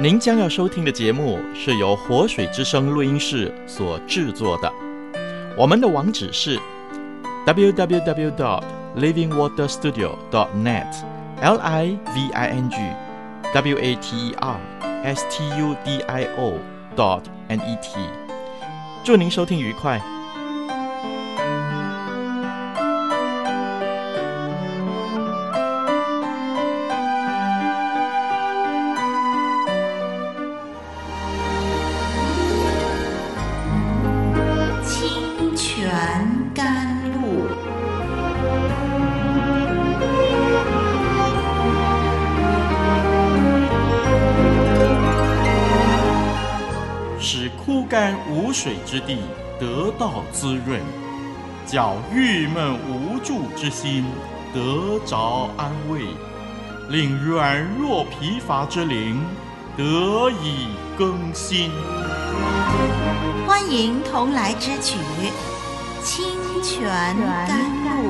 您将要收听的节目是由活水之声录音室所制作的。我们的网址是 www.livingwaterstudio.net livingwaterstudio.net。 祝您收听愉快。使枯干无水之地得到滋润，叫郁闷无助之心得着安慰，令软弱疲乏之灵得以更新。 欢迎同来之曲《清泉甘露》。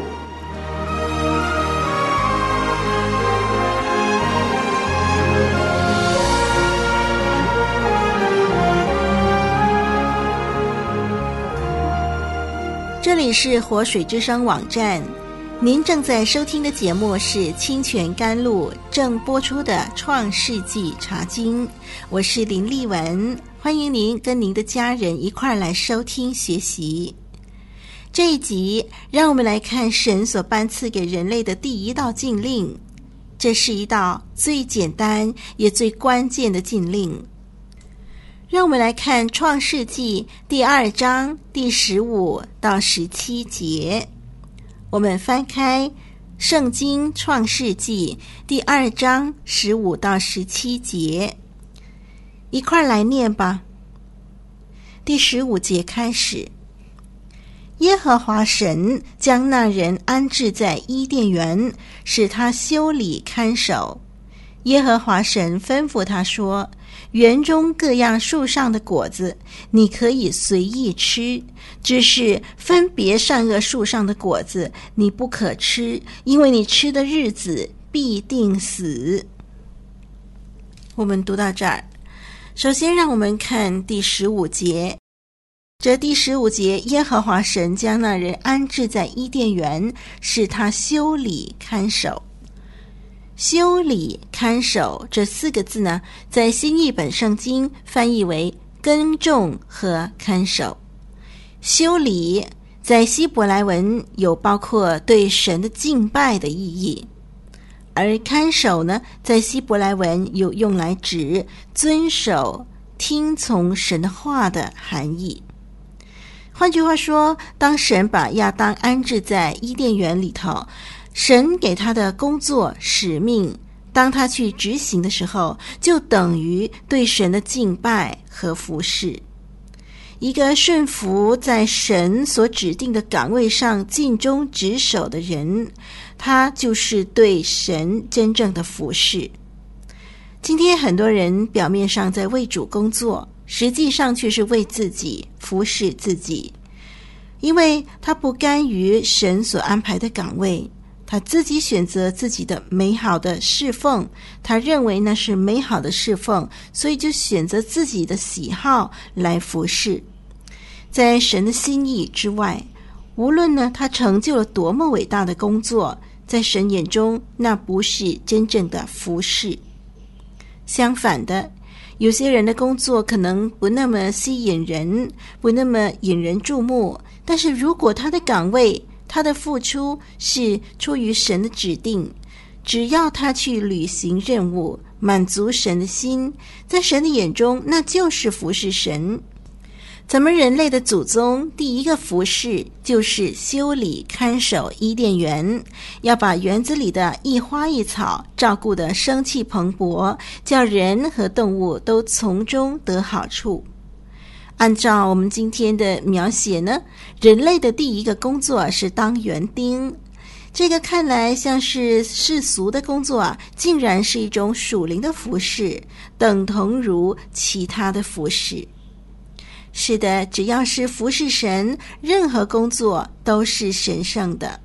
这里是活水之声网站，您正在收听的节目是清泉甘露正播出的创世纪茶经，我是林丽文，欢迎您跟您的家人一块来收听学习。这一集让我们来看神所颁赐给人类的第一道禁令，这是一道最简单也最关键的禁令。让我们来看创世纪第2章第15到17节。我们翻开圣经创世纪第2章15到17节，一块来念吧。第15节开始，耶和华神将那人安置在伊甸园，使他修理看守。耶和华神吩咐他说，园中各样树上的果子你可以随意吃，只是分别善恶树上的果子你不可吃，因为你吃的日子必定死。我们读到这儿，首先让我们看第15节。这第15节，耶和华神将那人安置在伊甸园，使他修理看守。修理看守这4个字呢，在新译本圣经翻译为耕种和看守。修理在希伯来文有包括对神的敬拜的意义，而看守呢，在希伯来文有用来指遵守听从神的话的含义。换句话说，当神把亚当安置在伊甸园里头，神给他的工作使命，当他去执行的时候，就等于对神的敬拜和服侍。一个顺服在神所指定的岗位上尽忠职守的人，他就是对神真正的服侍。今天很多人表面上在为主工作，实际上却是为自己服侍自己，因为他不甘于神所安排的岗位，他自己选择自己的美好的侍奉，他认为那是美好的侍奉，所以就选择自己的喜好来服侍。在神的心意之外，无论呢他成就了多么伟大的工作，在神眼中那不是真正的服侍。相反的，有些人的工作可能不那么吸引人，不那么引人注目，但是如果他的岗位，他的付出是出于神的指定，只要他去履行任务，满足神的心，在神的眼中那就是服侍神。咱们人类的祖宗第一个服侍就是修理看守伊甸园，要把园子里的一花一草照顾得生气蓬勃，叫人和动物都从中得好处。按照我们今天的描写呢，人类的第一个工作是当园丁。这个看来像是世俗的工作啊，竟然是一种属灵的服侍，等同如其他的服侍。是的，只要是服侍神，任何工作都是神圣的。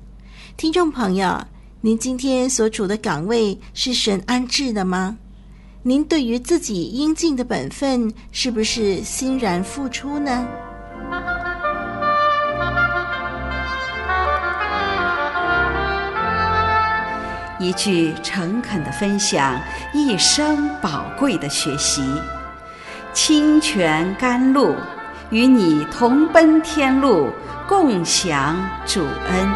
听众朋友，您今天所处的岗位是神安置的吗？ 您对于自己应尽的本分，是不是欣然付出呢？ 一句诚恳的分享，一生宝贵的学习。清泉甘露，与你同奔天路，共享主恩。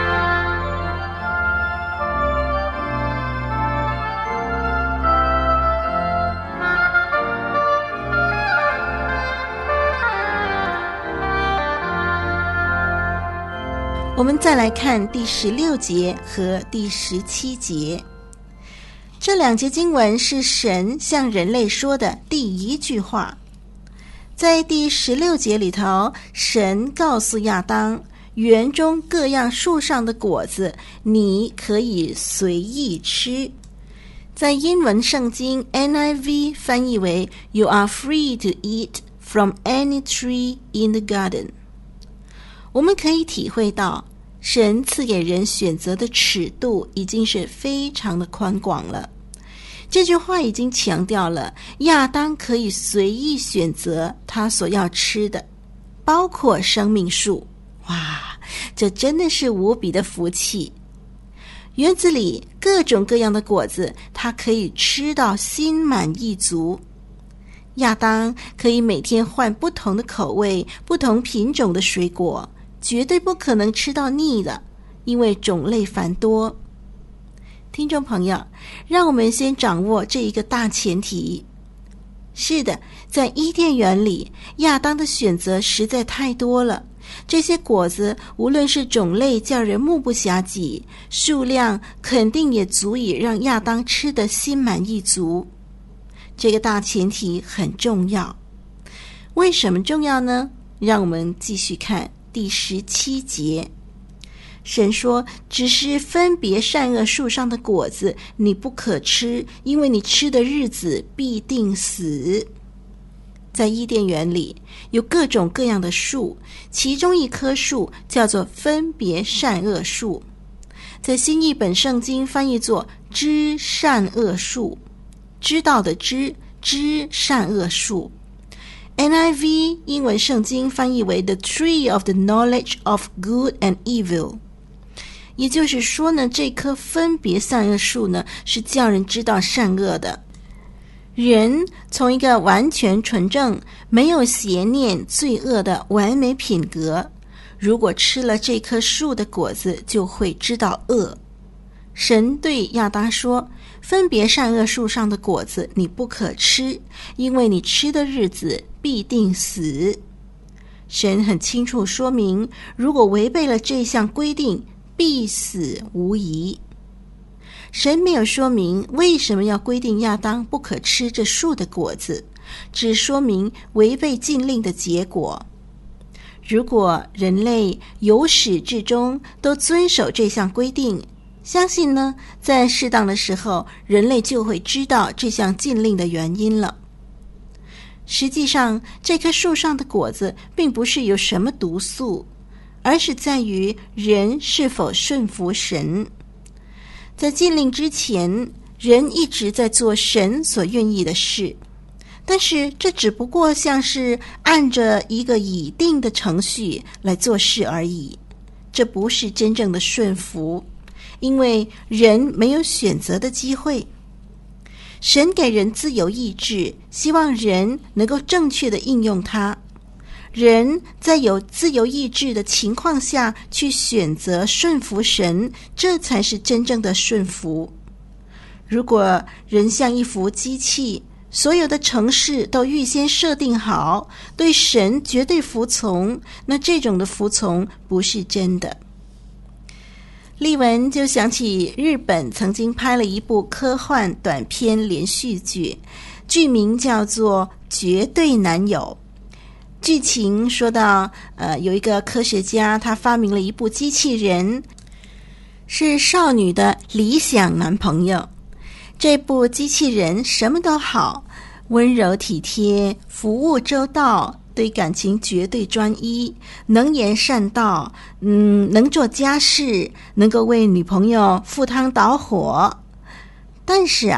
我们再来看第16节和第17节，这2节经文是神向人类说的第一句话。在第16节里头，神告诉亚当，园中各样树上的果子你可以随意吃。在英文圣经 NIV 翻译为 You are free to eat from any tree in the garden。 我们可以体会到神赐给人选择的尺度已经是非常的宽广了。这句话已经强调了亚当可以随意选择他所要吃的，包括生命树。哇，这真的是无比的福气。园子里各种各样的果子，他可以吃到心满意足。亚当可以每天换不同的口味、不同品种的水果，绝对不可能吃到腻的，因为种类繁多。听众朋友，让我们先掌握这一个大前提。是的，在伊甸园里，亚当的选择实在太多了。这些果子无论是种类叫人目不暇给，数量肯定也足以让亚当吃得心满意足。这个大前提很重要。为什么重要呢？让我们继续看第17节。神说，只是分别善恶树上的果子你不可吃，因为你吃的日子必定死。在伊甸园里有各种各样的树，其中一棵树叫做分别善恶树，在新译本圣经翻译作知善恶树，知道的知善恶树。NIV 英文圣经翻译为 The Tree of the Knowledge of Good and Evil。 也就是说呢，这棵分别善恶树呢，是叫人知道善恶的。人从一个完全纯正、没有邪念、罪恶的完美品格，如果吃了这棵树的果子，就会知道恶。神对亚当说，分别善恶树上的果子你不可吃，因为你吃的日子必定死。神很清楚说明，如果违背了这项规定，必死无疑。神没有说明为什么要规定亚当不可吃这树的果子，只说明违背禁令的结果。如果人类由始至终都遵守这项规定，相信呢，在适当的时候，人类就会知道这项禁令的原因了。实际上，这棵树上的果子并不是有什么毒素，而是在于人是否顺服神。在禁令之前，人一直在做神所愿意的事，但是这只不过像是按着一个已定的程序来做事而已，这不是真正的顺服，因为人没有选择的机会。神给人自由意志，希望人能够正确的应用它。人在有自由意志的情况下去选择顺服神，这才是真正的顺服。如果人像一幅机器，所有的程式都预先设定好，对神绝对服从，那这种的服从不是真的。丽文就想起日本曾经拍了一部科幻短篇连续剧，剧名叫做《绝对男友》。剧情说到有一个科学家，他发明了一部机器人，是少女的理想男朋友。这部机器人什么都好，温柔体贴，服务周到，对感情绝对专一，能言善道，能做家事，能够为女朋友赴汤蹈火。但是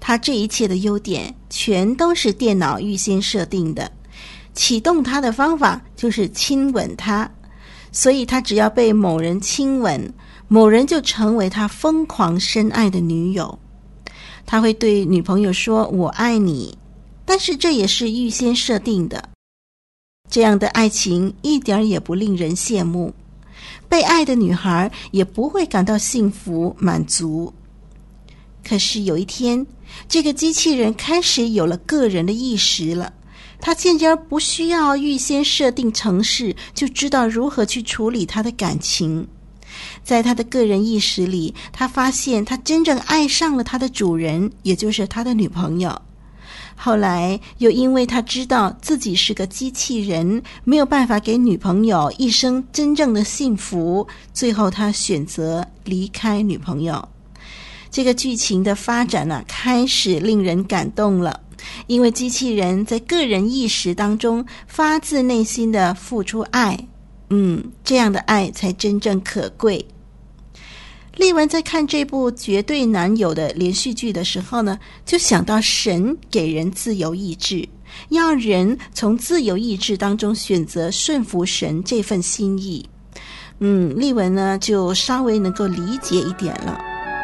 他这一切的优点全都是电脑预先设定的，启动他的方法就是亲吻他，所以他只要被某人亲吻，某人就成为他疯狂深爱的女友。他会对女朋友说我爱你，但是这也是预先设定的。这样的爱情一点也不令人羡慕，被爱的女孩也不会感到幸福满足。可是有一天，这个机器人开始有了个人的意识了，他渐渐不需要预先设定程式，就知道如何去处理他的感情。在他的个人意识里，他发现他真正爱上了他的主人，也就是他的女朋友。后来又因为他知道自己是个机器人，没有办法给女朋友一生真正的幸福，最后他选择离开女朋友。这个剧情的发展开始令人感动了，因为机器人在个人意识当中发自内心的付出爱，这样的爱才真正可贵。丽文在看这部绝对男友的连续剧的时候呢，就想到神给人自由意志，要人从自由意志当中选择顺服神这份心意。丽文呢就稍微能够理解一点了。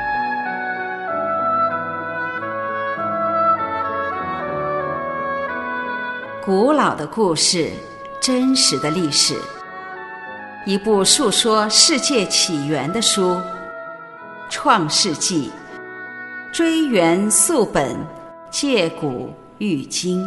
古老的故事，真实的历史，一部述说世界起源的书，《创世纪》，追源溯本，借古喻今。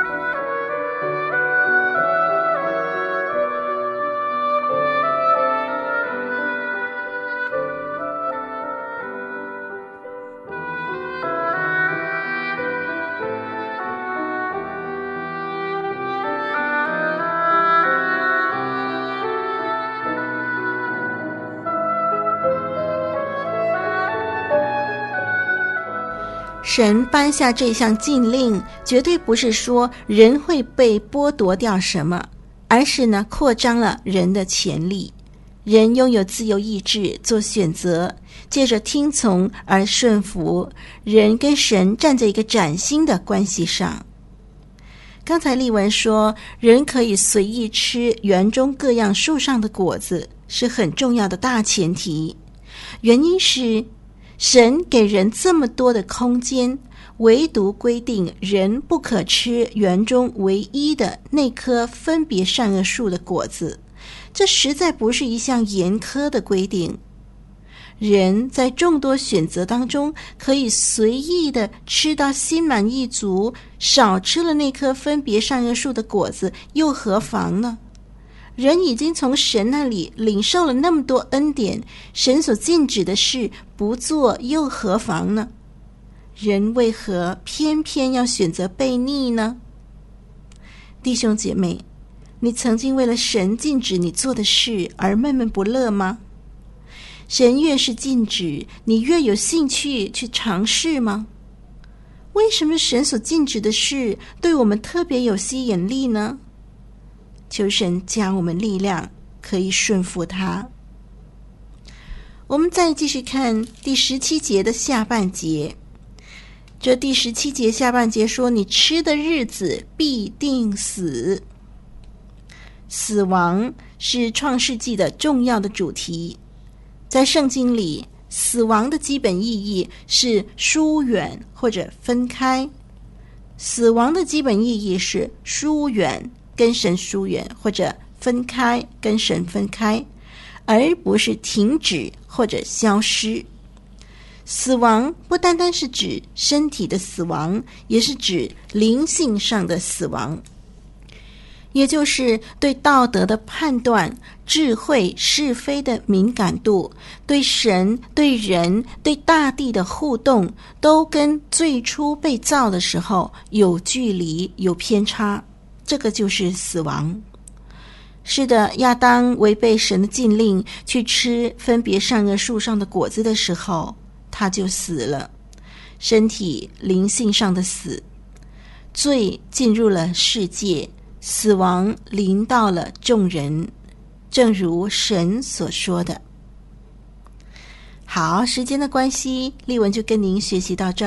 神颁下这项禁令，绝对不是说人会被剥夺掉什么，而是扩张了人的潜力。人拥有自由意志做选择，借着听从而顺服，人跟神站在一个崭新的关系上。刚才丽文说，人可以随意吃园中各样树上的果子，是很重要的大前提。原因是神给人这么多的空间，唯独规定人不可吃园中唯一的那棵分别善恶树的果子，这实在不是一项严苛的规定。人在众多选择当中可以随意的吃到心满意足，少吃了那棵分别善恶树的果子又何妨呢？人已经从神那里领受了那么多恩典，神所禁止的事不做又何妨呢？人为何偏偏要选择悖逆呢？弟兄姐妹，你曾经为了神禁止你做的事而闷闷不乐吗？神越是禁止，你越有兴趣去尝试吗？为什么神所禁止的事对我们特别有吸引力呢？求神加我们力量，可以顺服他。我们再继续看第17节的下半节。这第17节下半节说，你吃的日子必定死。死亡是创世纪的重要的主题。在圣经里，死亡的基本意义是疏远或者分开。死亡的基本意义是疏远，跟神疏远，或者分开，跟神分开，而不是停止或者消失。死亡不单单是指身体的死亡，也是指灵性上的死亡，也就是对道德的判断、智慧是非的敏感度，对神、对人、对大地的互动，都跟最初被造的时候有距离、有偏差。这个就是死亡。是的，亚当违背神的禁令去吃分别善恶树上的果子的时候，他就死了，身体灵性上的死。罪进入了世界，死亡临到了众人，正如神所说的。好，时间的关系，丽文就跟您学习到这儿，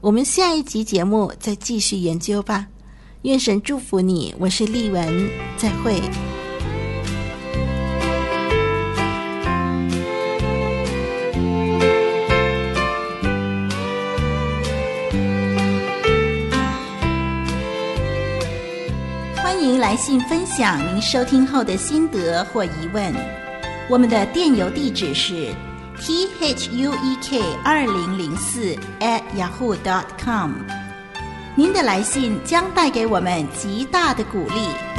我们下一集节目再继续研究吧。愿神祝福你，我是丽文，再会。欢迎来信分享您收听后的心得或疑问。我们的电邮地址是 thuk2004@yahoo.com。您的来信将带给我们极大的鼓励。